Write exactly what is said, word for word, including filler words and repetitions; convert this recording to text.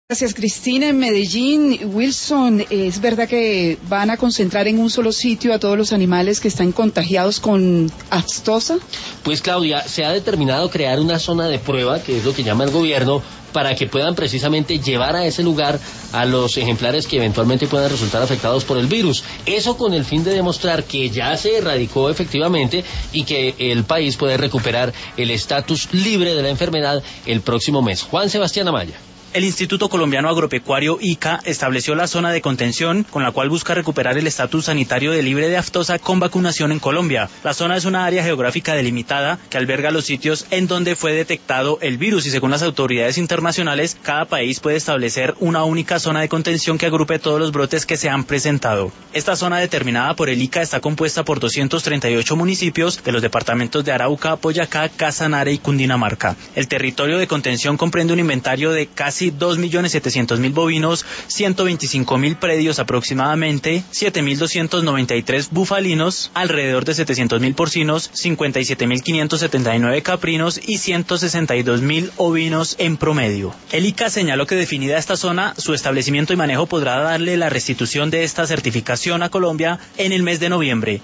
Gracias, Cristina. En Medellín, Wilson, ¿es verdad que van a concentrar en un solo sitio a todos los animales que están contagiados con aftosa? Pues, Claudia, se ha determinado crear una zona de prueba, que es lo que llama el gobierno, para que puedan precisamente llevar a ese lugar a los ejemplares que eventualmente puedan resultar afectados por el virus. Eso con el fin de demostrar que ya se erradicó efectivamente y que el país puede recuperar el estatus libre de la enfermedad el próximo mes. Juan Sebastián Amaya. El Instituto Colombiano Agropecuario I C A estableció la zona de contención con la cual busca recuperar el estatus sanitario de libre de aftosa con vacunación en Colombia. La zona es una área geográfica delimitada que alberga los sitios en donde fue detectado el virus y según las autoridades internacionales, cada país puede establecer una única zona de contención que agrupe todos los brotes que se han presentado. Esta zona determinada por el I C A está compuesta por doscientos treinta y ocho municipios de los departamentos de Arauca, Boyacá, Casanare y Cundinamarca. El territorio de contención comprende un inventario de casi dos millones setecientos mil bovinos, ciento veinticinco mil predios aproximadamente, siete mil doscientos noventa y tres bufalinos, alrededor de setecientos mil porcinos, cincuenta y siete mil quinientos setenta y nueve caprinos y ciento sesenta y dos mil ovinos en promedio. El I C A señaló que definida esta zona, su establecimiento y manejo podrá darle la restitución de esta certificación a Colombia en el mes de noviembre.